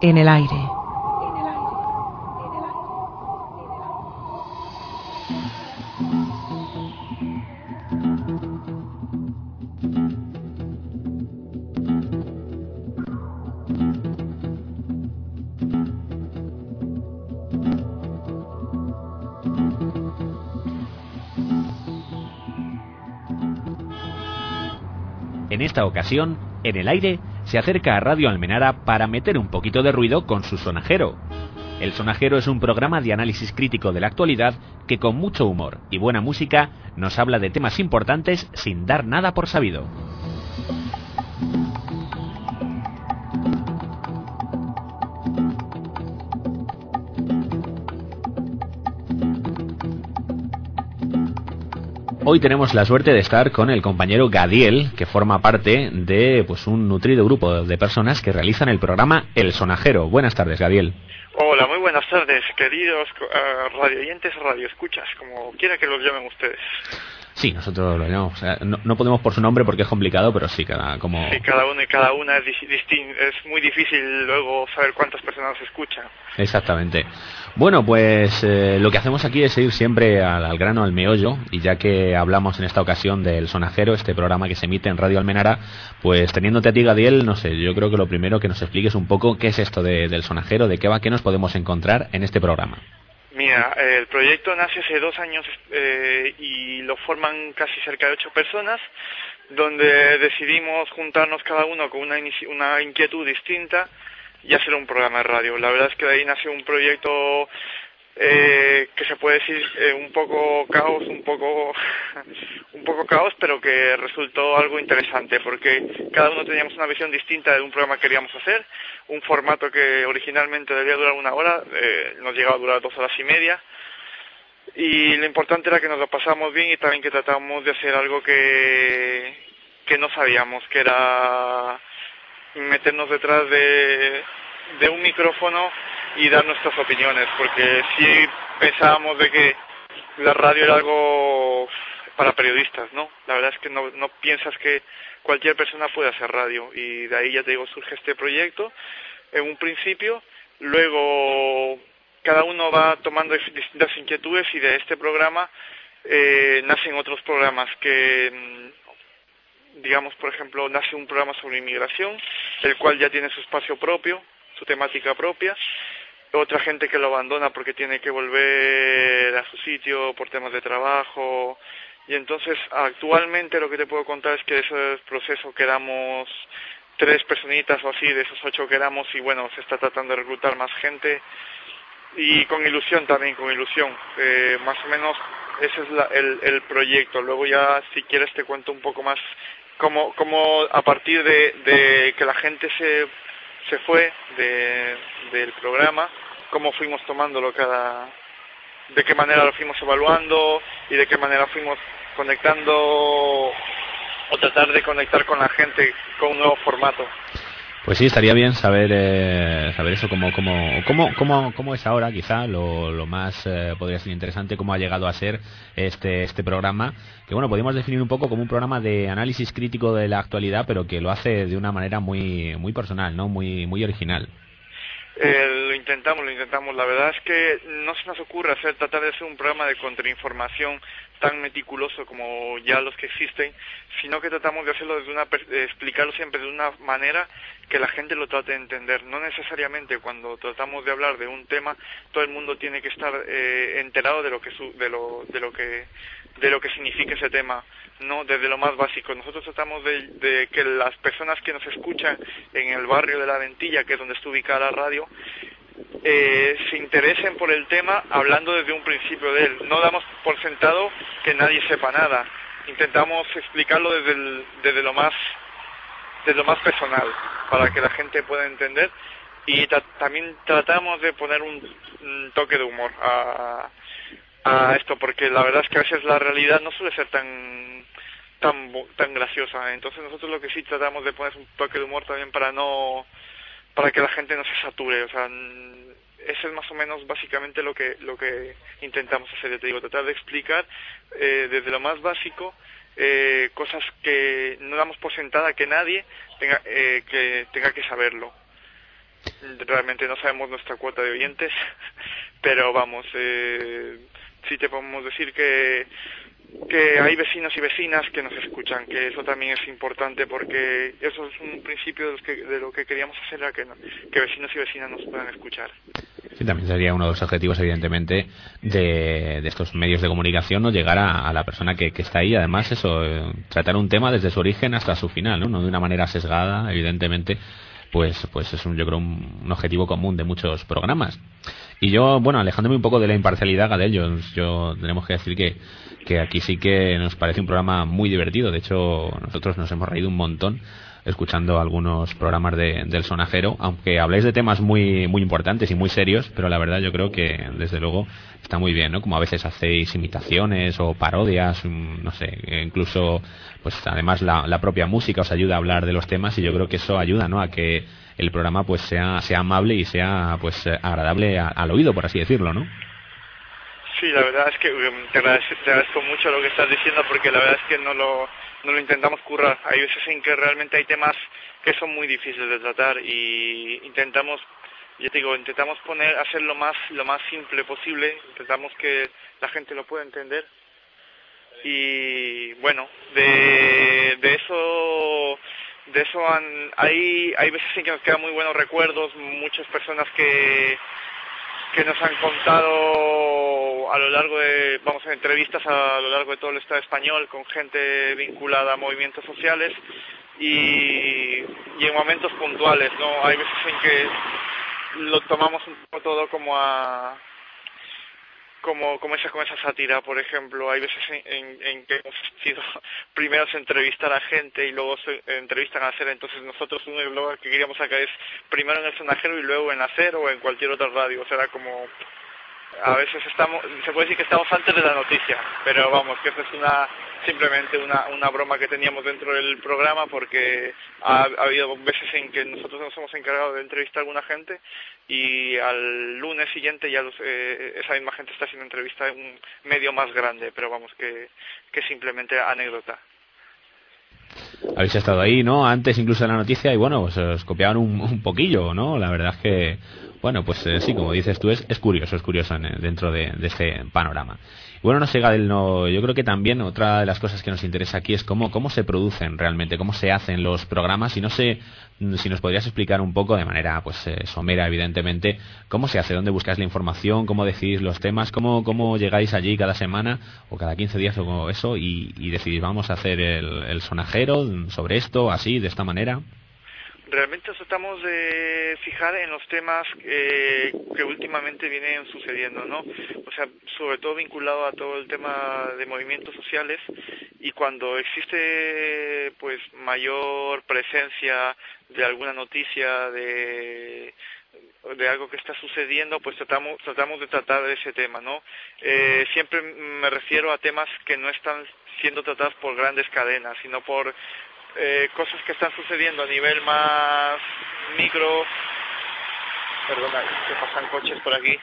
En el aire. En esta ocasión, En el aire se acerca a Radio Almenara para meter un poquito de ruido con su sonajero. El Sonajero es un programa de análisis crítico de la actualidad que con mucho humor y buena música nos habla de temas importantes sin dar nada por sabido. Hoy tenemos la suerte de estar con el compañero Gadiel, que forma parte de un nutrido grupo de personas que realizan el programa El Sonajero. Buenas tardes, Gadiel. Hola, muy buenas tardes, queridos radioyentes o radioescuchas, como quiera que los llamen ustedes. Sí, nosotros lo llamamos. O sea, no podemos por su nombre porque es complicado, pero sí, cada uno y cada una es distinto. Es muy difícil luego saber cuántas personas escuchan. Exactamente. Bueno, pues lo que hacemos aquí es ir siempre al grano, al meollo, y ya que hablamos en esta ocasión del Sonajero, este programa que se emite en Radio Almenara, pues teniéndote a ti, Gadiel, no sé, yo creo que lo primero que nos expliques un poco qué es esto del Sonajero, de qué va, qué nos podemos encontrar en este programa. Mira, el proyecto nace hace 2 años y lo forman casi cerca de 8 personas, donde decidimos juntarnos cada uno con una inquietud distinta y hacer un programa de radio. La verdad es que de ahí nació un proyecto que se puede decir un poco caos, un poco caos, pero que resultó algo interesante, porque cada uno teníamos una visión distinta de un programa que queríamos hacer, un formato que originalmente debía durar 1 hora, nos llegaba a durar 2 horas y media, y lo importante era que nos lo pasamos bien y también que tratamos de hacer algo que no sabíamos, que era meternos detrás de un micrófono y dar nuestras opiniones, porque sí pensábamos de que la radio era algo para periodistas, ¿no? La verdad es que no piensas que cualquier persona puede hacer radio, y de ahí, ya te digo, surge este proyecto en un principio. Luego cada uno va tomando distintas inquietudes y de este programa nacen otros programas que, digamos, por ejemplo, nace un programa sobre inmigración, el cual ya tiene su espacio propio, su temática propia. Otra gente que lo abandona porque tiene que volver a su sitio por temas de trabajo, y entonces actualmente lo que te puedo contar es que ese proceso quedamos 3 personitas o así, de esos 8 quedamos, y bueno, se está tratando de reclutar más gente, y con ilusión también, más o menos ese es el proyecto. Luego ya, si quieres, te cuento un poco más cómo a partir de que la gente se fue del programa, cómo fuimos tomándolo de qué manera lo fuimos evaluando y de qué manera fuimos conectando o tratar de conectar con la gente con un nuevo formato. Pues sí, estaría bien saber eso, cómo es ahora, quizá lo más podría ser interesante, cómo ha llegado a ser este programa, que bueno, podríamos definir un poco como un programa de análisis crítico de la actualidad, pero que lo hace de una manera muy personal, ¿no? Muy original. Lo intentamos. La verdad es que no se nos ocurre tratar de hacer un programa de contrainformación tan meticuloso como ya los que existen, sino que tratamos de hacerlo de explicarlo siempre de una manera que la gente lo trate de entender. No necesariamente cuando tratamos de hablar de un tema todo el mundo tiene que estar enterado de lo que significa ese tema, no, desde lo más básico. Nosotros tratamos de que las personas que nos escuchan en el barrio de La Ventilla, que es donde está ubicada la radio, se interesen por el tema hablando desde un principio de él. No damos por sentado que nadie sepa nada. Intentamos explicarlo desde lo más personal, para que la gente pueda entender, y también tratamos de poner un toque de humor a esto, porque la verdad es que a veces la realidad no suele ser tan graciosa. Entonces nosotros lo que sí tratamos de poner es un toque de humor también para que la gente no se sature. O sea, eso es más o menos básicamente lo que intentamos hacer. Te digo, tratar de explicar desde lo más básico cosas que no damos por sentada que nadie tenga que saberlo. realmente no sabemos nuestra cuota de oyentes, pero vamos, sí te podemos decir que hay vecinos y vecinas que nos escuchan, que eso también es importante, porque eso es un principio de lo que queríamos hacer, era que vecinos y vecinas nos puedan escuchar. Sí, también sería uno de los objetivos, evidentemente, de estos medios de comunicación, ¿no? Llegar a la persona que está ahí. Además, eso, tratar un tema desde su origen hasta su final, ¿no? No de una manera sesgada, evidentemente. Pues es yo creo un objetivo común de muchos programas. Y yo, bueno, alejándome un poco de la imparcialidad, Gadel, yo tenemos que decir que aquí sí que nos parece un programa muy divertido. De hecho, nosotros nos hemos reído un montón escuchando algunos programas del Sonajero, aunque habláis de temas muy muy importantes y muy serios, pero la verdad yo creo que desde luego está muy bien, ¿no? Como a veces hacéis imitaciones o parodias, no sé, incluso pues además la propia música os ayuda a hablar de los temas, y yo creo que eso ayuda, ¿no? A que el programa pues sea amable y sea pues agradable al oído, por así decirlo, ¿no? Sí, la verdad es que te agradezco mucho lo que estás diciendo, porque la verdad es que no lo intentamos currar. Hay veces en que realmente hay temas que son muy difíciles de tratar y intentamos hacer lo más simple posible, intentamos que la gente lo pueda entender. Y bueno, de eso hay veces en que nos quedan muy buenos recuerdos, muchas personas que nos han contado a lo largo de, entrevistas a lo largo de todo el Estado español con gente vinculada a movimientos sociales y en momentos puntuales, ¿no? Hay veces en que lo tomamos un poco todo como esa sátira, por ejemplo. Hay veces en que hemos sido primeros a entrevistar a gente y luego se entrevistan a SER, entonces nosotros un eslogan que queríamos sacar es primero en el Sonajero y luego en la SER o en cualquier otra radio. O sea, era como, a veces se puede decir que estamos antes de la noticia, pero vamos, que eso es simplemente una broma que teníamos dentro del programa, porque ha habido veces en que nosotros nos hemos encargado de entrevistar a alguna gente y al lunes siguiente ya esa misma gente está haciendo entrevista en un medio más grande, pero vamos, que simplemente anécdota. Habéis estado ahí, ¿no? Antes incluso de la noticia, y bueno, pues os copiaban un poquillo, ¿no? La verdad es que, bueno, pues sí, como dices tú, es curioso dentro de este panorama. Y bueno, no sé, Gadel, yo creo que también otra de las cosas que nos interesa aquí es cómo se producen realmente, cómo se hacen los programas, y no sé si nos podrías explicar un poco de manera pues somera, evidentemente, cómo se hace, dónde buscáis la información, cómo decidís los temas, cómo llegáis allí cada semana o cada 15 días o eso y decidís vamos a hacer el Sonajero sobre esto, así, de esta manera. Realmente nos tratamos de fijar en los temas que últimamente vienen sucediendo, ¿no? O sea, sobre todo vinculado a todo el tema de movimientos sociales, y cuando existe pues mayor presencia de alguna noticia de algo que está sucediendo, pues tratamos de tratar de ese tema, ¿no? Siempre me refiero a temas que no están siendo tratados por grandes cadenas, sino por cosas que están sucediendo a nivel más micro. Perdona, que pasan coches por aquí,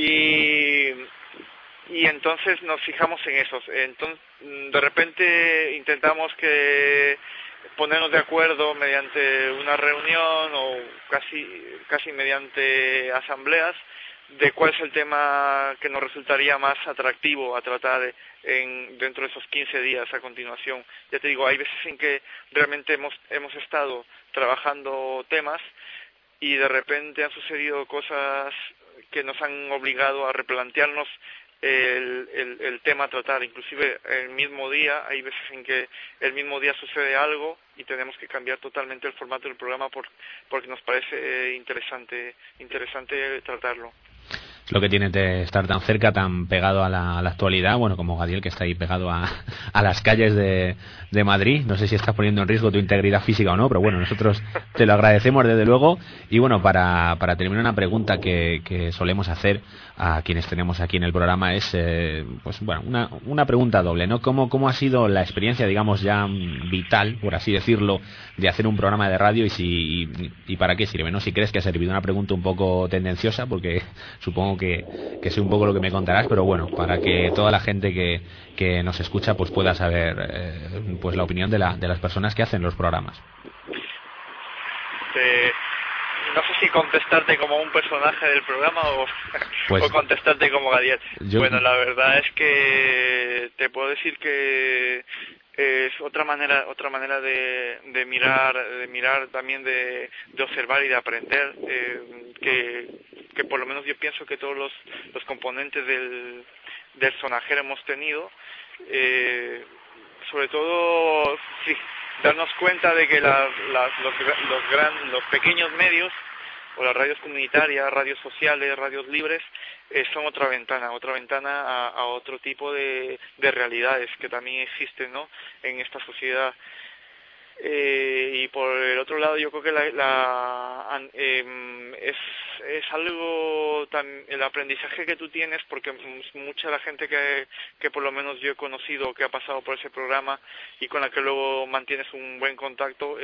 y entonces nos fijamos en esos. Entonces, de repente intentamos ponernos de acuerdo mediante una reunión o casi mediante asambleas de cuál es el tema que nos resultaría más atractivo a tratar dentro de esos 15 días a continuación. Ya te digo, hay veces en que realmente hemos estado trabajando temas y de repente han sucedido cosas que nos han obligado a replantearnos el tema a tratar. Inclusive el mismo día, hay veces en que el mismo día sucede algo y tenemos que cambiar totalmente el formato del programa porque nos parece interesante tratarlo. Es lo que tiene de estar tan cerca, tan pegado a la actualidad, bueno, como Gadiel, que está ahí pegado a las calles de Madrid. No sé si estás poniendo en riesgo tu integridad física o no, pero bueno, nosotros te lo agradecemos desde luego. Y bueno, para terminar, una pregunta que solemos hacer a quienes tenemos aquí en el programa es, pues bueno, una pregunta doble, ¿no? ¿Cómo ha sido la experiencia, digamos, ya vital, por así decirlo, de hacer un programa de radio y para qué sirve, ¿no? Si crees que ha servido. Una pregunta un poco tendenciosa, porque supongo que sé un poco lo que me contarás, pero bueno, para que toda la gente que nos escucha pues pueda saber pues la opinión de las personas que hacen los programas. no sé si contestarte como un personaje del programa pues, o contestarte como Gadiel. Bueno, la verdad es que te puedo decir que es otra manera de mirar también, de observar y de aprender, que por lo menos yo pienso que todos los componentes del sonajero hemos tenido, sobre todo sí, darnos cuenta de que los pequeños medios o las radios comunitarias, radios sociales, radios libres, son otra ventana a otro tipo de realidades que también existen, ¿no?, en esta sociedad. Y por el otro lado, yo creo que es algo el aprendizaje que tú tienes, porque mucha de la gente que por lo menos yo he conocido, que ha pasado por ese programa y con la que luego mantienes un buen contacto,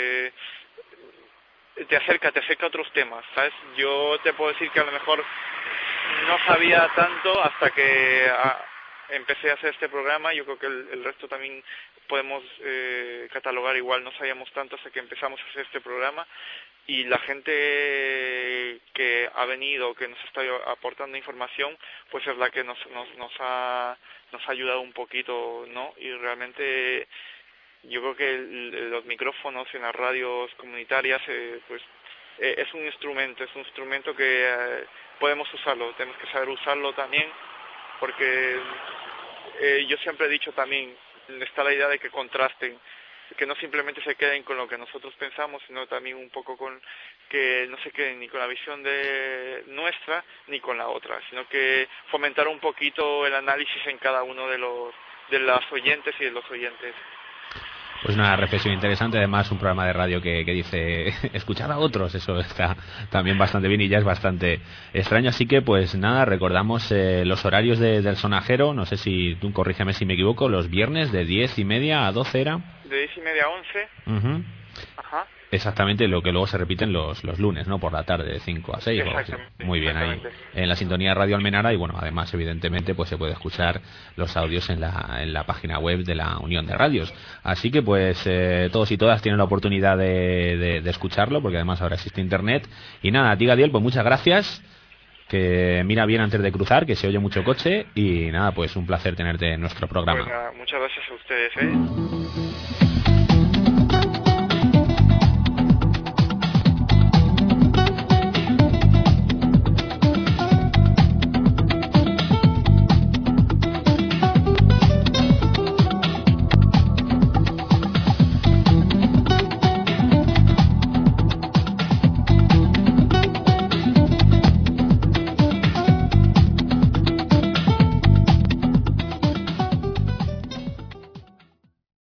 te acerca a otros temas, ¿sabes? Yo te puedo decir que a lo mejor no sabía tanto hasta que empecé a hacer este programa. Yo creo que el resto también podemos catalogar igual, no sabíamos tanto hasta que empezamos a hacer este programa, y la gente que ha venido, que nos está aportando información, pues es la que nos ha ayudado un poquito, ¿no? Y realmente yo creo que los micrófonos en las radios comunitarias, pues es un instrumento que podemos usarlo, tenemos que saber usarlo también, porque yo siempre he dicho también, está la idea de que contrasten, que no simplemente se queden con lo que nosotros pensamos, sino también un poco con que no se queden ni con la visión de nuestra ni con la otra, sino que fomentar un poquito el análisis en cada uno de las oyentes y de los oyentes. Pues una reflexión interesante, además un programa de radio que dice escuchar a otros, eso está también bastante bien y ya es bastante extraño. Así que pues nada, recordamos los horarios del sonajero, no sé si tú corrígeme si me equivoco, los viernes de 10:30 a 12 era. De 10:30 a 11. Uh-huh. Ajá. Exactamente lo que luego se repiten los lunes, ¿no? Por la tarde, de 5 a 6. Muy bien, ahí en la sintonía de Radio Almenara. Y bueno, además, evidentemente, pues se puede escuchar los audios en la página web de la Unión de Radios. Así que, pues, todos y todas tienen la oportunidad de escucharlo, porque además ahora existe Internet. Y nada, a ti, Gadiel, pues muchas gracias. Que mira bien antes de cruzar, que se oye mucho coche. Y nada, pues un placer tenerte en nuestro programa. Pues nada, muchas gracias a ustedes,